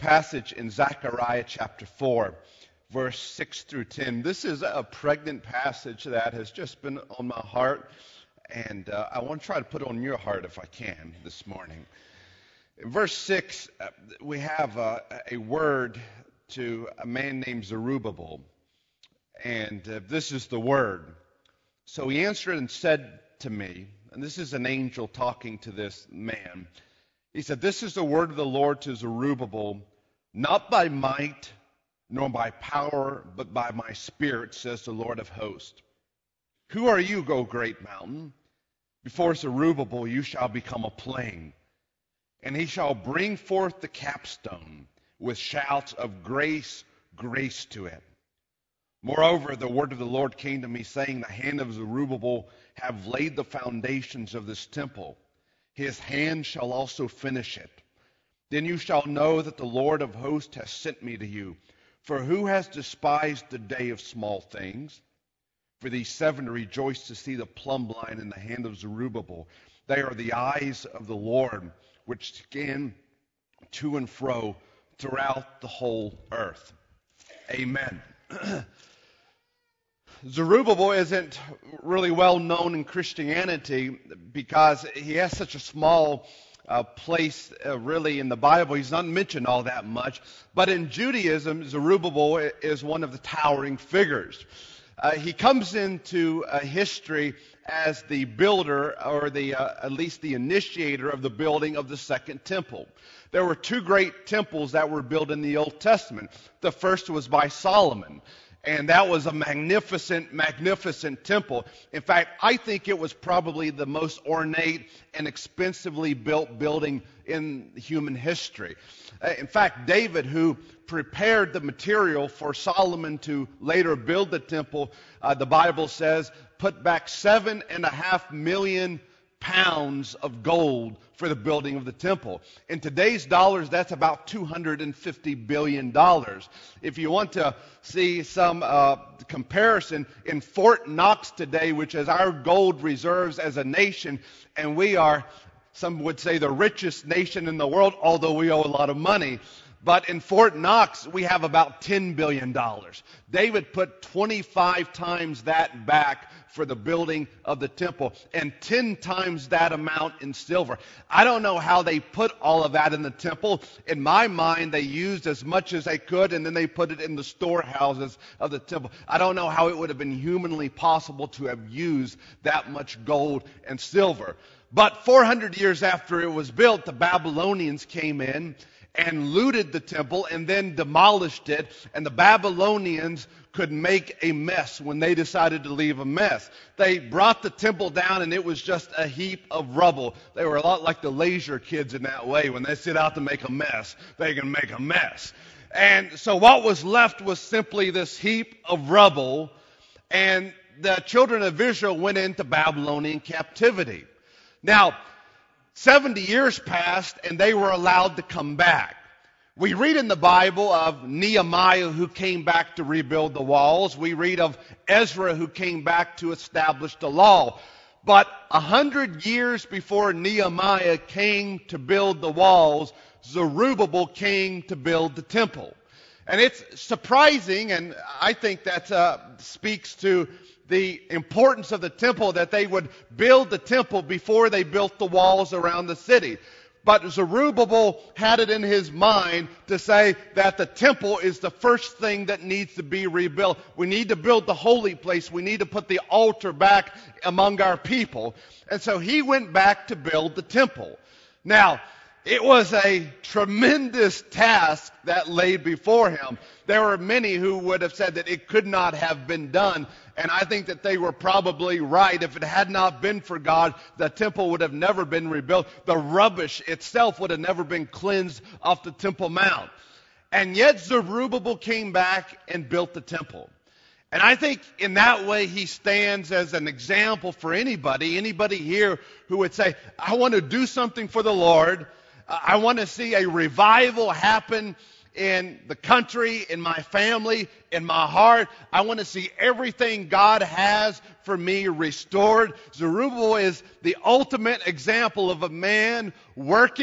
passage in Zechariah chapter 4, verse 6 through 10. This is a pregnant passage that has just been on my heart, and I want to try to put it on your heart if I can this morning. In verse 6, we have a word to a man named Zerubbabel, and this is the word. So he answered and said to me, and this is an angel talking to this man. He said, "This is the word of the Lord to Zerubbabel, not by might nor by power, but by my spirit, says the Lord of hosts. Who are you, O great mountain? Before Zerubbabel you shall become a plain, and he shall bring forth the capstone with shouts of grace, grace to it. Moreover, the word of the Lord came to me, saying, the hand of Zerubbabel have laid the foundations of this temple. His hand shall also finish it. Then you shall know that the Lord of hosts has sent me to you. For who has despised the day of small things? For these 7 rejoice to see the plumb line in the hand of Zerubbabel. They are the eyes of the Lord, which scan to and fro throughout the whole earth." Amen. Zerubbabel isn't really well known in Christianity because he has such a small place really in the Bible. He's not mentioned all that much. But in Judaism, Zerubbabel is one of the towering figures. He comes into history as the builder, or at least the initiator of the building of the Second Temple. There were 2 great temples that were built in the Old Testament. The first was by Solomon. And that was a magnificent, magnificent temple. In fact, I think it was probably the most ornate and expensively built building in human history. In fact, David, who prepared the material for Solomon to later build the temple, the Bible says, put back 7.5 million pounds of gold for the building of the temple. In today's dollars, that's about $250 billion. If you want to see some comparison, in Fort Knox today, which is our gold reserves as a nation, and we are, some would say, the richest nation in the world, although we owe a lot of money. But in Fort Knox, we have about $10 billion. David put 25 times that back for the building of the temple, and 10 times that amount in silver. I don't know how they put all of that in the temple. In my mind, they used as much as they could, and then they put it in the storehouses of the temple. I don't know how it would have been humanly possible to have used that much gold and silver. But 400 years after it was built, the Babylonians came in and looted the temple and then demolished it, and the Babylonians could make a mess when they decided to leave a mess. They brought the temple down and it was just a heap of rubble. They were a lot like the leisure kids in that way. When they set out to make a mess, they can make a mess. And so what was left was simply this heap of rubble, and the children of Israel went into Babylonian captivity. Now, 70 years passed and they were allowed to come back. We read in the Bible of Nehemiah, who came back to rebuild the walls. We read of Ezra, who came back to establish the law. But 100 years before Nehemiah came to build the walls, Zerubbabel came to build the temple. And it's surprising, and I think that speaks to the importance of the temple, that they would build the temple before they built the walls around the city. But Zerubbabel had it in his mind to say that the temple is the first thing that needs to be rebuilt. We need to build the holy place. We need to put the altar back among our people. And so he went back to build the temple. Now, it was a tremendous task that lay before him. There were many who would have said that it could not have been done. And I think that they were probably right. If it had not been for God, the temple would have never been rebuilt. The rubbish itself would have never been cleansed off the Temple Mount. And yet Zerubbabel came back and built the temple. And I think in that way he stands as an example for anybody here who would say, I want to do something for the Lord. I want to see a revival happen in the country, in my family, in my heart. I want to see everything God has for me restored. Zerubbabel is the ultimate example of a man working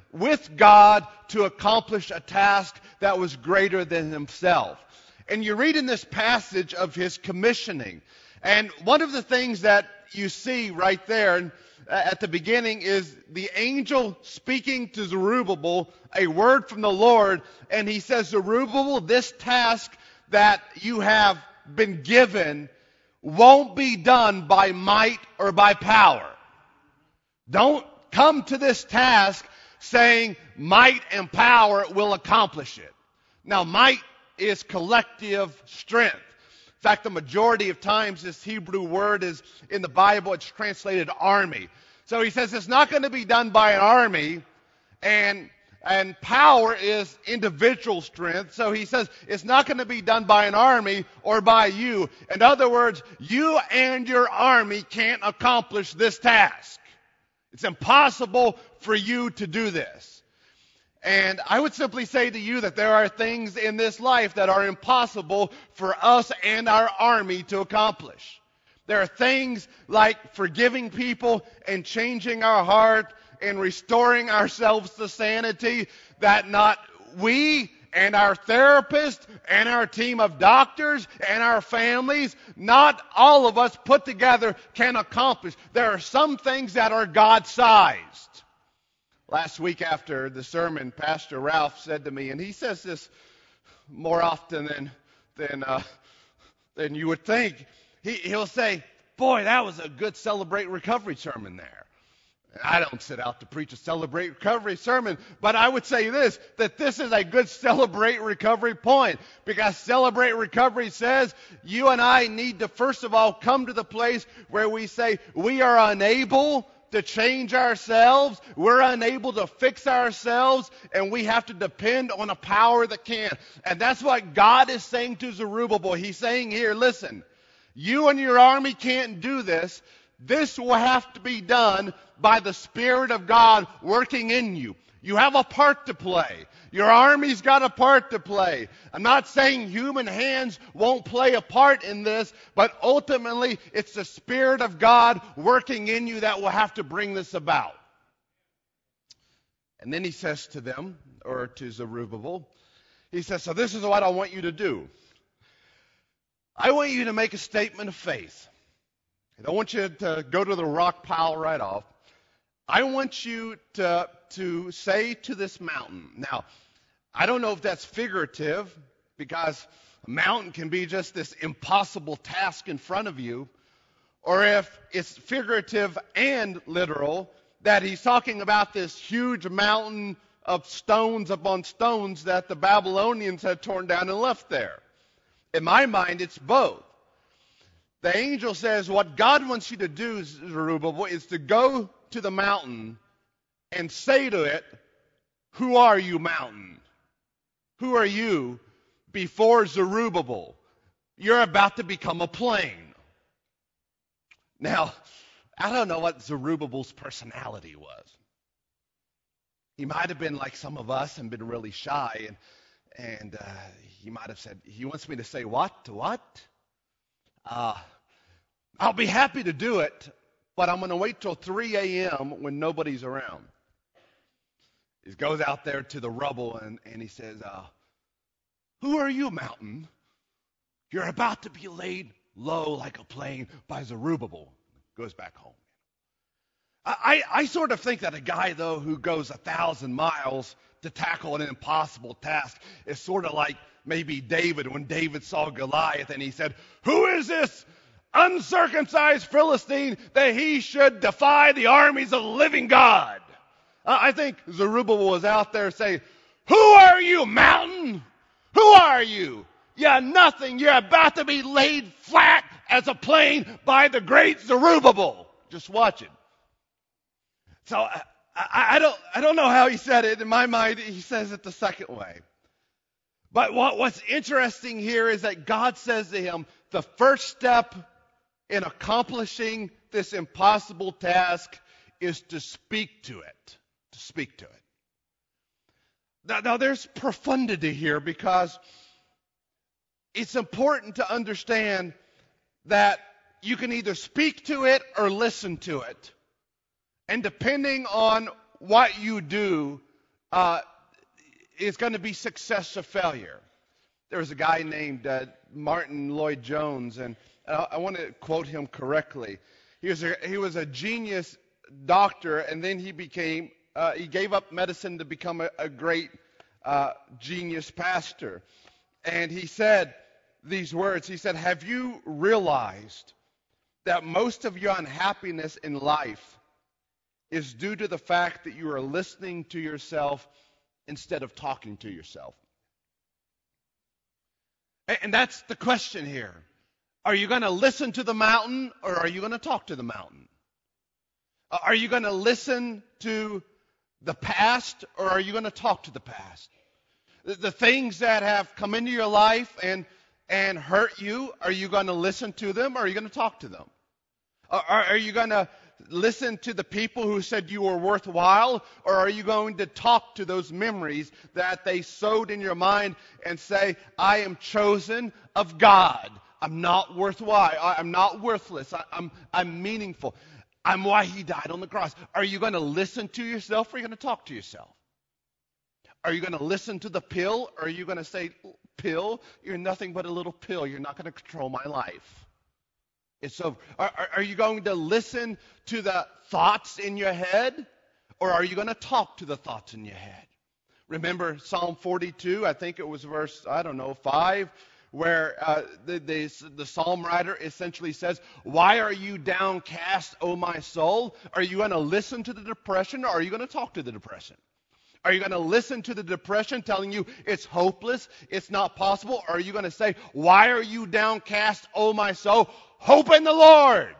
with God to accomplish a task that was greater than himself. And you read in this passage of his commissioning. And one of the things that you see right there at the beginning is the angel speaking to Zerubbabel, a word from the Lord. And he says, Zerubbabel, this task that you have been given won't be done by might or by power. Don't come to this task saying might and power will accomplish it. Now, might is collective strength. In fact, the majority of times this Hebrew word is in the Bible, it's translated army. So he says it's not going to be done by an army, and power is individual strength. So he says it's not going to be done by an army or by you. In other words, you and your army can't accomplish this task. It's impossible for you to do this. And I would simply say to you that there are things in this life that are impossible for us and our army to accomplish. There are things like forgiving people and changing our heart and restoring ourselves to sanity that not we and our therapist and our team of doctors and our families, not all of us put together can accomplish. There are some things that are God-sized. Last week after the sermon, Pastor Ralph said to me, and he says this more often than you would think. He'll say, boy, that was a good Celebrate Recovery sermon there. I don't set out to preach a Celebrate Recovery sermon, but I would say this, that this is a good Celebrate Recovery point, because Celebrate Recovery says you and I need to first of all come to the place where we say we are unable to change ourselves, we're unable to fix ourselves, and we have to depend on a power that can. And that's what God is saying to Zerubbabel. He's saying here, listen, you and your army can't do this. This will have to be done by the Spirit of God working in you. You have a part to play. Your army's got a part to play. I'm not saying human hands won't play a part in this, but ultimately it's the Spirit of God working in you that will have to bring this about. And then he says to them, or to Zerubbabel, he says, so this is what I want you to do. I want you to make a statement of faith. I don't want you to go to the rock pile right off. I want you to say to this mountain. Now, I don't know if that's figurative, because a mountain can be just this impossible task in front of you, or if it's figurative and literal, that he's talking about this huge mountain of stones upon stones that the Babylonians had torn down and left there. In my mind, it's both. The angel says, what God wants you to do, Zerubbabel, is to go to the mountain and say to it, who are you, mountain? Who are you before Zerubbabel? You're about to become a plain. Now, I don't know what Zerubbabel's personality was. He might have been like some of us and been really shy, and he might have said, he wants me to say what? To what? I'll be happy to do it, but I'm going to wait till 3 a.m. when nobody's around. He goes out there to the rubble and he says, who are you, mountain? You're about to be laid low like a plain by Zerubbabel. Goes back home. I sort of think that a guy, though, who goes 1,000 miles to tackle an impossible task is sort of like maybe David, when David saw Goliath and he said, who is this uncircumcised Philistine that he should defy the armies of the living God? I think Zerubbabel was out there saying, who are you, mountain? Who are you? You're nothing. You're about to be laid flat as a plain by the great Zerubbabel. Just watch it. So I don't know how he said it. In my mind, he says it the second way. But what's interesting here is that God says to him, the first step in accomplishing this impossible task is to speak to it. To speak to it. Now there's profundity here, because it's important to understand that you can either speak to it or listen to it. And depending on what you do, uh, is going to be success or failure. There was a guy named Martin Lloyd-Jones, and I want to quote him correctly. He was a genius doctor, and then he gave up medicine to become a great genius pastor. And he said these words. He said, "Have you realized that most of your unhappiness in life is due to the fact that you are listening to yourself instead of talking to yourself?" And that's the question here. Are you going to listen to the mountain, or are you going to talk to the mountain? Are you going to listen to the past, or are you going to talk to the past? The things that have come into your life and hurt you, are you going to listen to them, or are you going to talk to them? Are you going to listen to the people who said you were worthwhile, or are you going to talk to those memories that they sowed in your mind and say, I am chosen of God. I'm not worthwhile. I'm not worthless. I'm meaningful. I'm why he died on the cross. Are you going to listen to yourself, or are you going to talk to yourself? Are you going to listen to the pill, or are you going to say, pill, you're nothing but a little pill. You're not going to control my life. It's over. Are you going to listen to the thoughts in your head, or are you going to talk to the thoughts in your head? Remember Psalm 42, I think it was verse, 5, where the psalm writer essentially says, why are you downcast, O my soul? Are you going to listen to the depression, or are you going to talk to the depression? Are you going to listen to the depression telling you it's hopeless, it's not possible? Or are you going to say, why are you downcast, O my soul? Hope in the Lord.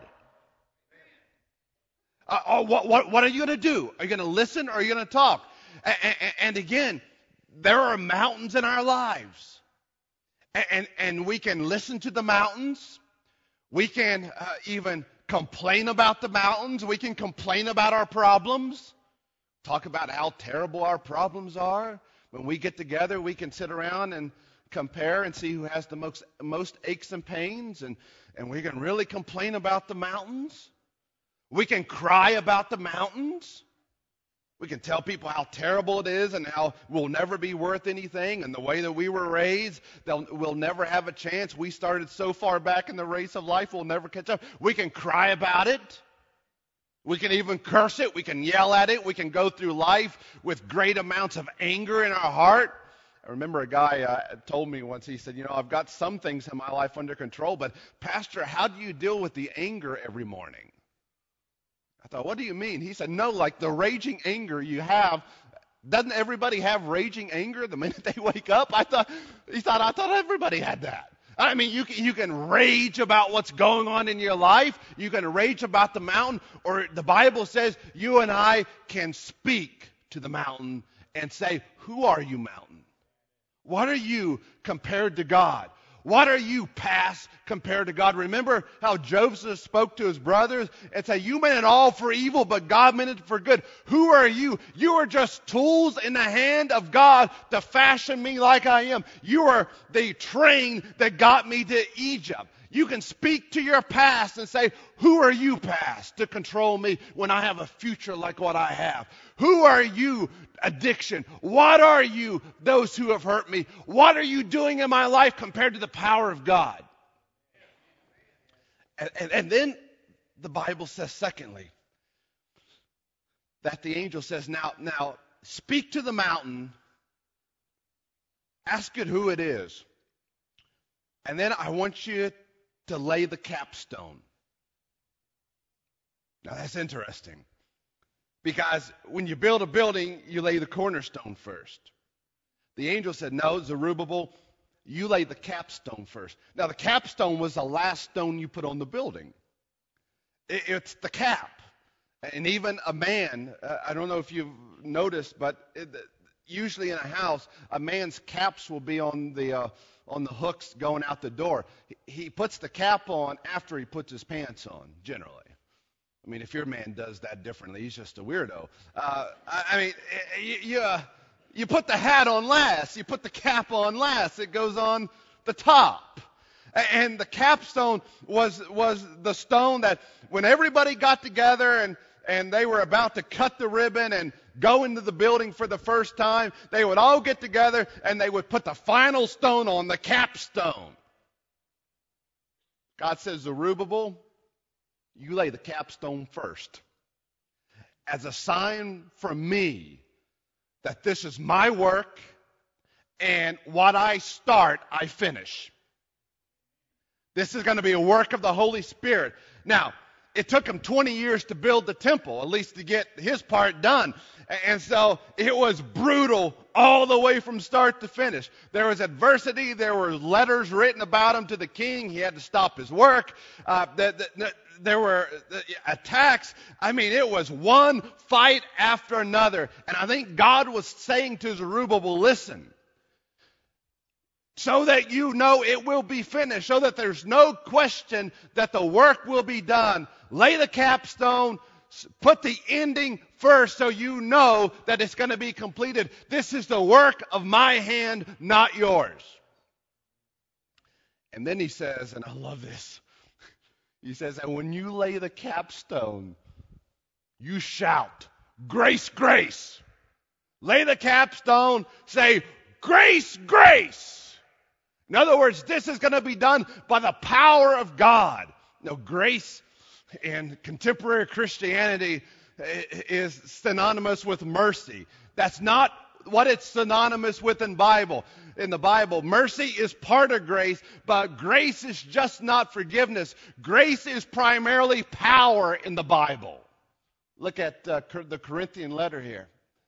What are you going to do? Are you going to listen, or are you going to talk? And again, there are mountains in our lives. And we can listen to the mountains. We can even complain about the mountains. We can complain about our problems. Talk about how terrible our problems are. When we get together, we can sit around and compare and see who has the most aches and pains. And we can really complain about the mountains. We can cry about the mountains. We can tell people how terrible it is and how we'll never be worth anything, and the way that we were raised, we'll never have a chance. We started so far back in the race of life, we'll never catch up. We can cry about it. We can even curse it. We can yell at it. We can go through life with great amounts of anger in our heart. I remember a guy told me once, he said, I've got some things in my life under control, but Pastor, how do you deal with the anger every morning? I thought, what do you mean? He said, no, like the raging anger you have. Doesn't everybody have raging anger the minute they wake up? I thought everybody had that. I mean, you can rage about what's going on in your life. You can rage about the mountain. Or the Bible says you and I can speak to the mountain and say, who are you, mountain? What are you compared to God? What are you past compared to God? Remember how Joseph spoke to his brothers and said, you meant it all for evil, but God meant it for good. Who are you? You are just tools in the hand of God to fashion me like I am. You are the train that got me to Egypt. You can speak to your past and say, who are you, past, to control me when I have a future like what I have? Who are you, addiction? What are you, those who have hurt me? What are you doing in my life compared to the power of God? And then the Bible says, secondly, that the angel says, now speak to the mountain, ask it who it is, and then I want you to lay the capstone. Now that's interesting, because when you build a building, you lay the cornerstone first. The angel said, no, Zerubbabel, you lay the capstone first. Now the capstone was the last stone you put on the building. It's the cap. And even a man, I don't know if you've noticed, but usually in a house, a man's caps will be on the hooks going out the door. He puts the cap on after he puts his pants on, generally. I mean, if your man does that differently, he's just a weirdo. You put the hat on last. You put the cap on last. It goes on the top. And the capstone was the stone that when everybody got together and they were about to cut the ribbon and go into the building for the first time, they would all get together and they would put the final stone on, the capstone. God says, Zerubbabel, you lay the capstone first, as a sign from me that this is my work, and what I start, I finish. This is going to be a work of the Holy Spirit. Now, it took him 20 years to build the temple, at least to get his part done. And so it was brutal all the way from start to finish. There was adversity. There were letters written about him to the king. He had to stop his work. There were attacks. I mean, it was one fight after another. And I think God was saying to Zerubbabel, listen, so that you know it will be finished, so that there's no question that the work will be done. Lay the capstone, put the ending first so you know that it's going to be completed. This is the work of my hand, not yours. And then he says, and I love this, he says, and when you lay the capstone, you shout, grace, grace. Lay the capstone, say, grace, grace. In other words, this is going to be done by the power of God. Now, grace in contemporary Christianity is synonymous with mercy. That's not what it's synonymous with in the Bible. Mercy is part of grace, but grace is just not forgiveness. Grace is primarily power in the Bible. Look at the Corinthian letter here.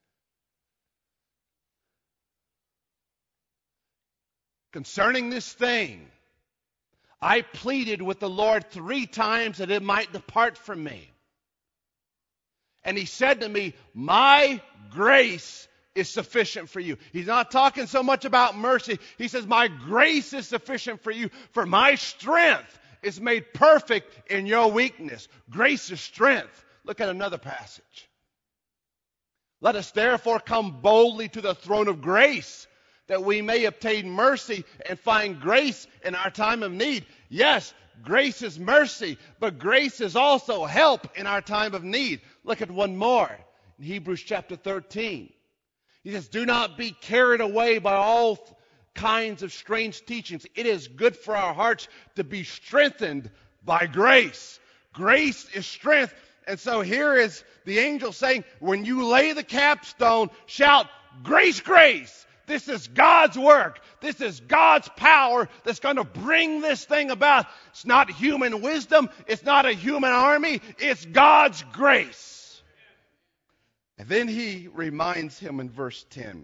Concerning this thing, I pleaded with the Lord 3 times that it might depart from me. And he said to me, my grace is sufficient for you. He's not talking so much about mercy. He says, my grace is sufficient for you, for my strength is made perfect in your weakness. Grace is strength. Look at another passage. Let us therefore come boldly to the throne of grace, that we may obtain mercy and find grace in our time of need. Yes, grace is mercy, but grace is also help in our time of need. Look at one more in Hebrews chapter 13. He says, do not be carried away by all kinds of strange teachings. It is good for our hearts to be strengthened by grace. Grace is strength. And so here is the angel saying, when you lay the capstone, shout, grace, grace. This is God's work. This is God's power that's going to bring this thing about. It's not human wisdom. It's not a human army. It's God's grace. And then he reminds him in verse 10.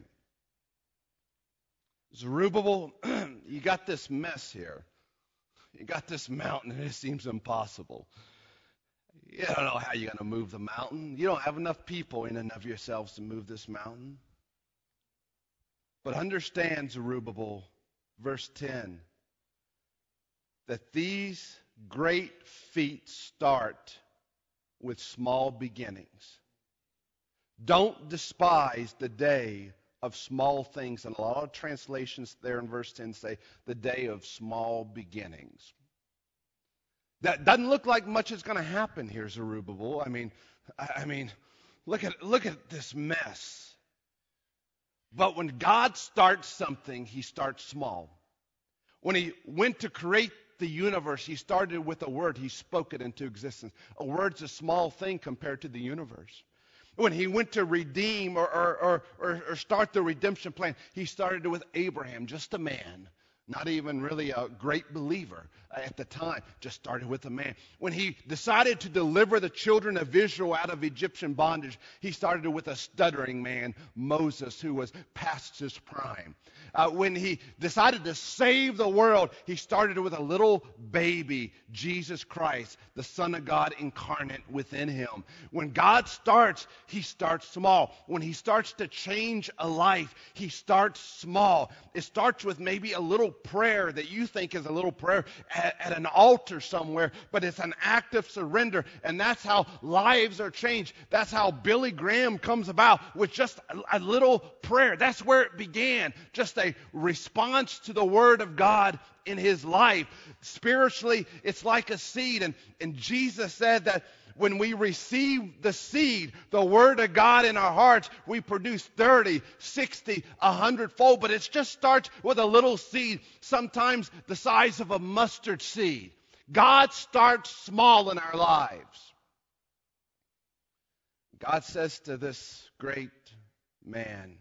Zerubbabel, you got this mess here. You got this mountain and it seems impossible. You don't know how you're going to move the mountain. You don't have enough people in and of yourselves to move this mountain. But understand, Zerubbabel, verse 10, that these great feats start with small beginnings. Don't despise the day of small things. And a lot of translations there in verse 10 say the day of small beginnings. That doesn't look like much is going to happen here, Zerubbabel. I mean, look at this mess. But when God starts something, he starts small. When he went to create the universe, he started with a word. He spoke it into existence. A word's a small thing compared to the universe. When he went to redeem or start the redemption plan, he started with Abraham, just a man. Not even really a great believer at the time. Just started with a man. When he decided to deliver the children of Israel out of Egyptian bondage, he started with a stuttering man, Moses, who was past his prime. When he decided to save the world, he started with a little baby, Jesus Christ, the Son of God incarnate within him. When God starts, he starts small. When he starts to change a life, he starts small. It starts with maybe a little prayer that you think is a little prayer at an altar somewhere, but it's an act of surrender, and that's how lives are changed. That's how Billy Graham comes about, with just a little prayer. That's where it began, just a response to the Word of God in his life. Spiritually, it's like a seed, and Jesus said that when we receive the seed, the Word of God in our hearts, we produce 30, 60, 100-fold. But it just starts with a little seed, sometimes the size of a mustard seed. God starts small in our lives. God says to this great man,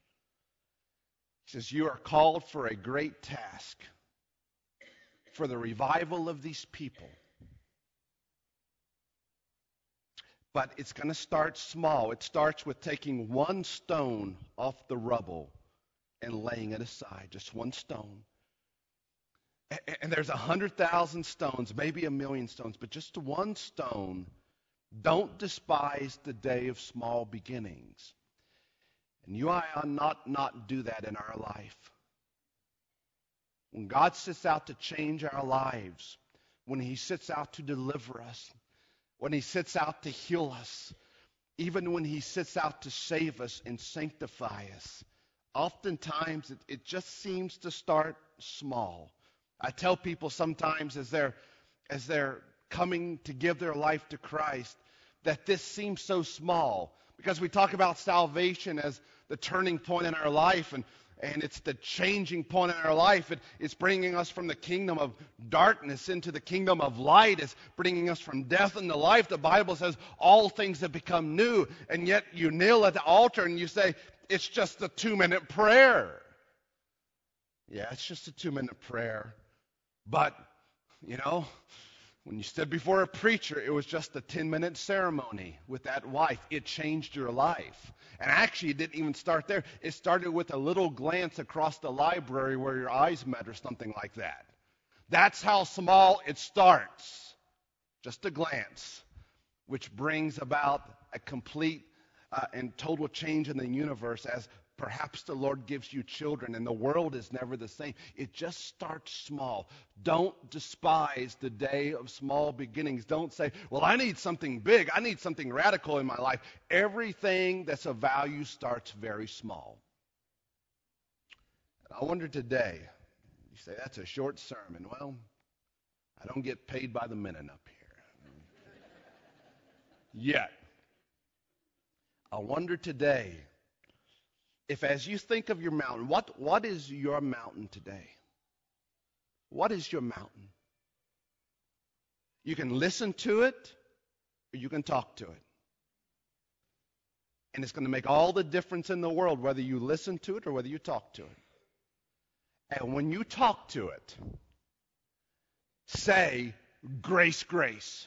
He says, you are called for a great task, for the revival of these people. But it's going to start small. It starts with taking one stone off the rubble and laying it aside, just one stone. And there's 100,000 stones, maybe 1,000,000 stones, but just one stone. Don't despise the day of small beginnings. And you and I ought not do that in our life. When God sets out to change our lives, when He sets out to deliver us, when He sets out to heal us, even when He sets out to save us and sanctify us, oftentimes it just seems to start small. I tell people sometimes as they're coming to give their life to Christ that this seems so small, because we talk about salvation as the turning point in our life, and it's the changing point in our life. It's bringing us from the kingdom of darkness into the kingdom of light. It's bringing us from death into life. The Bible says all things have become new, and yet you kneel at the altar and you say, it's just a 2-minute prayer. Yeah, it's just a 2-minute prayer. But, when you stood before a preacher, it was just a 10-minute ceremony with that wife. It changed your life. And actually, it didn't even start there. It started with a little glance across the library where your eyes met or something like that. That's how small it starts. Just a glance, which brings about a complete and total change in the universe, as perhaps the Lord gives you children, and the world is never the same. It just starts small. Don't despise the day of small beginnings. Don't say, well, I need something big. I need something radical in my life. Everything that's of value starts very small. And I wonder today, you say, that's a short sermon. Well, I don't get paid by the minute up here. Yet. I wonder today, if as you think of your mountain, what is your mountain today? What is your mountain? You can listen to it, or you can talk to it. And it's going to make all the difference in the world whether you listen to it or whether you talk to it. And when you talk to it, say, grace, grace.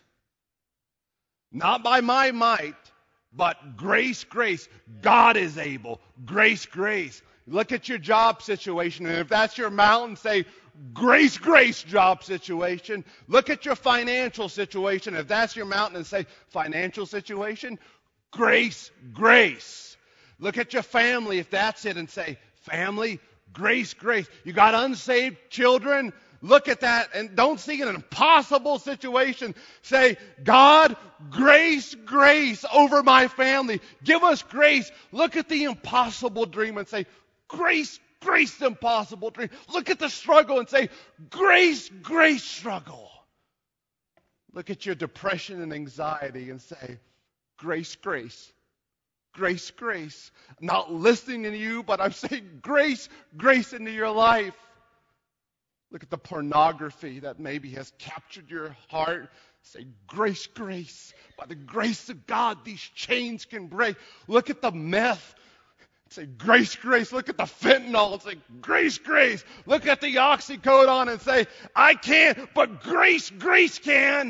Not by my might, but grace, grace. God is able. Grace, grace. Look at your job situation, and if that's your mountain, say, grace, grace job situation. Look at your financial situation. If that's your mountain, and say, financial situation, grace, grace. Look at your family, if that's it, and say, family, grace, grace. You got unsaved children? Look at that and don't see an impossible situation. Say, God, grace, grace over my family. Give us grace. Look at the impossible dream and say, grace, grace, impossible dream. Look at the struggle and say, grace, grace, struggle. Look at your depression and anxiety and say, grace, grace. Grace, grace. I'm not listening to you, but I'm saying grace, grace into your life. Look at the pornography that maybe has captured your heart. Say, grace, grace. By the grace of God, these chains can break. Look at the meth. Say, grace, grace. Look at the fentanyl. Say, grace, grace. Look at the oxycodone and say, I can't, but grace, grace can.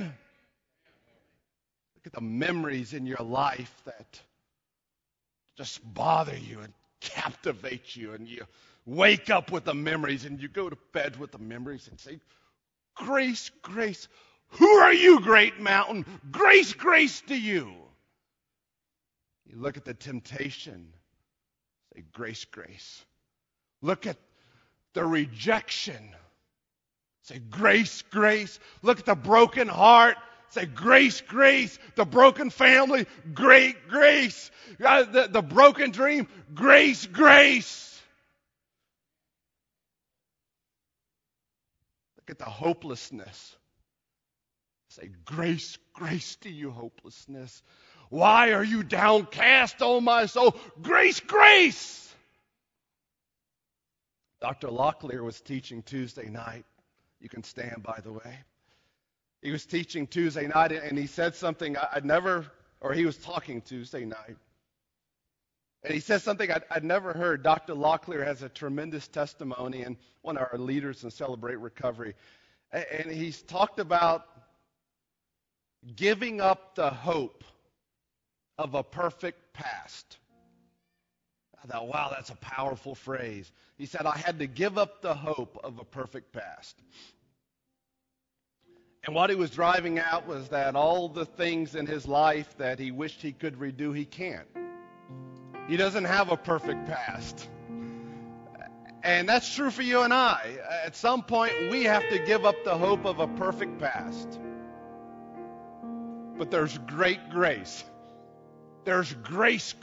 Look at the memories in your life that just bother you and captivate you, and you wake up with the memories and you go to bed with the memories and say, grace, grace. Who are you, great mountain? Grace, grace to you. You look at the temptation, say, grace, grace. Look at the rejection, say, grace, grace. Look at the broken heart, say, grace, grace. The broken family, great grace. The broken dream, grace, grace. Look at the hopelessness. Say, grace, grace to you, hopelessness. Why are you downcast, oh my soul? Grace, grace. Dr. Locklear was teaching Tuesday night. You can stand, by the way. He was teaching Tuesday night, and he said something he was talking Tuesday night. And he said something I'd never heard. Dr. Locklear has a tremendous testimony and one of our leaders in Celebrate Recovery. And he's talked about giving up the hope of a perfect past. I thought, wow, that's a powerful phrase. He said, I had to give up the hope of a perfect past. And what he was driving out was that all the things in his life that he wished he could redo, he can't. He doesn't have a perfect past. And that's true for you and I. At some point, we have to give up the hope of a perfect past. But there's great grace. There's grace.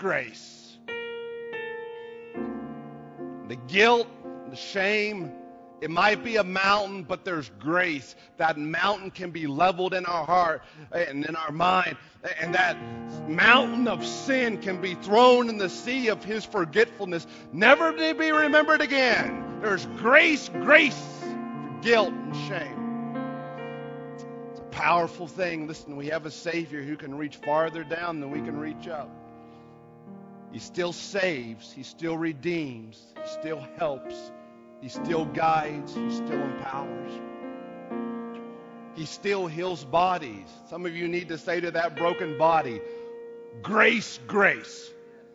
The guilt, the shame, it might be a mountain, but there's grace. That mountain can be leveled in our heart and in our mind. And that mountain of sin can be thrown in the sea of His forgetfulness, never to be remembered again. There's grace for guilt and shame. It's a powerful thing. Listen, we have a Savior who can reach farther down than we can reach up. He still saves. He still redeems. He still helps. He still guides. He still empowers. He still heals bodies. Some of you need to say to that broken body, grace. Grace.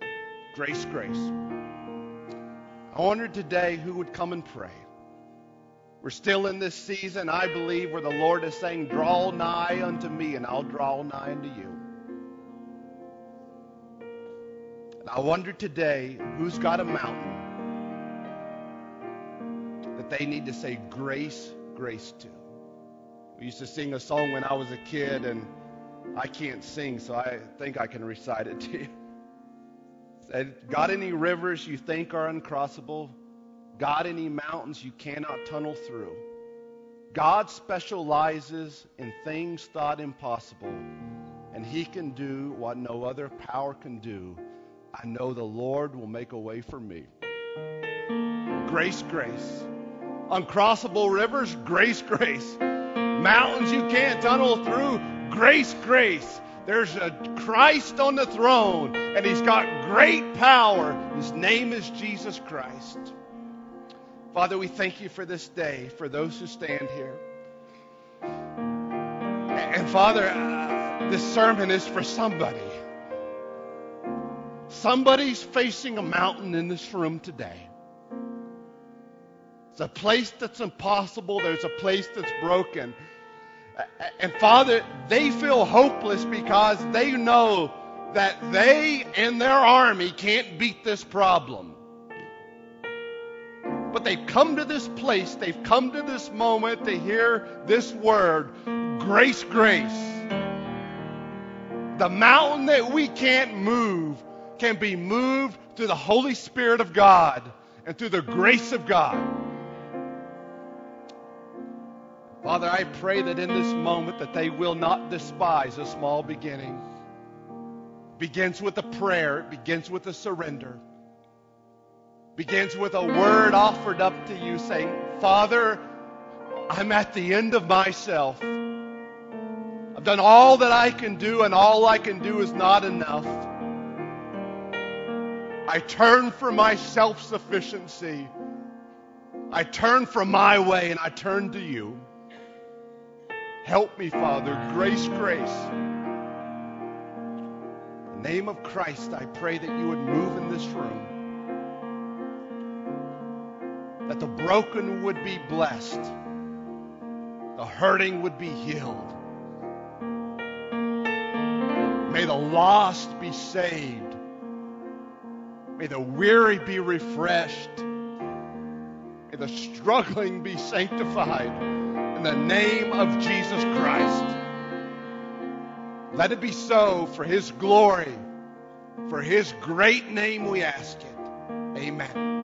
I wonder today who would come and pray. We're still in this season, I believe, where the Lord is saying, draw nigh unto me and I'll draw nigh unto you. And I wonder today who's got a mountain that they need to say grace to. We used to sing a song when I was a kid, and I can't sing, so I think I can recite it to you. It said, got any rivers you think are uncrossable? Got any mountains you cannot tunnel through? God specializes in things thought impossible, and He can do what no other power can do. I know the Lord will make a way for me. Grace. Uncrossable rivers, grace. Mountains you can't tunnel through, grace. There's a Christ on the throne, and He's got great power. His name is Jesus Christ. Father, we thank You for this day, for those who stand here. And Father, this sermon is for somebody. Somebody's facing a mountain in this room today. It's a place that's impossible. There's a place that's broken. And Father, they feel hopeless because they know that they and their army can't beat this problem. But they've come to this place, they've come to this moment to hear this word, grace. The mountain that we can't move can be moved through the Holy Spirit of God and through the grace of God. Father, I pray that in this moment that they will not despise a small beginning. It begins with a prayer. It begins with a surrender. It begins with a word offered up to You saying, Father, I'm at the end of myself. I've done all that I can do, and all I can do is not enough. I turn from my self-sufficiency. I turn from my way, and I turn to You. Help me, Father. Grace. In the name of Christ, I pray that You would move in this room. That the broken would be blessed. The hurting would be healed. May the lost be saved. May the weary be refreshed. May the struggling be sanctified. In the name of Jesus Christ. Let it be so for His glory. For His great name we ask it. Amen.